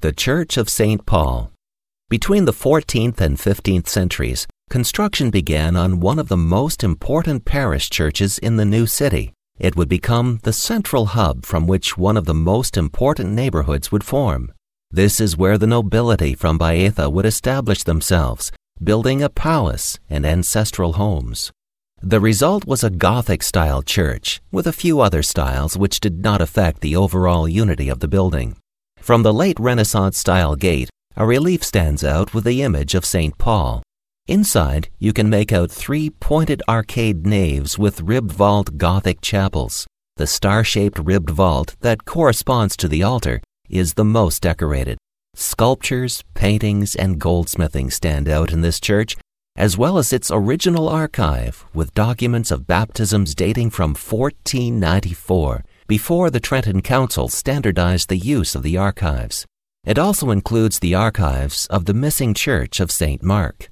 The Church of St. Paul. Between the 14th and 15th centuries, construction began on one of the most important parish churches in the new city. It would become the central hub from which one of the most important neighborhoods would form. This is where the nobility from Baeza would establish themselves, building a palace and ancestral homes. The result was a Gothic-style church, with a few other styles which did not affect the overall unity of the building. From the late Renaissance-style gate, a relief stands out with the image of St. Paul. Inside, you can make out 3 pointed arcade naves with ribbed vault Gothic chapels. The star-shaped ribbed vault that corresponds to the altar is the most decorated. Sculptures, paintings, and goldsmithing stand out in this church, as well as its original archive with documents of baptisms dating from 1494, before the Trenton Council standardized the use of the archives. It also includes the archives of the missing church of St. Mark.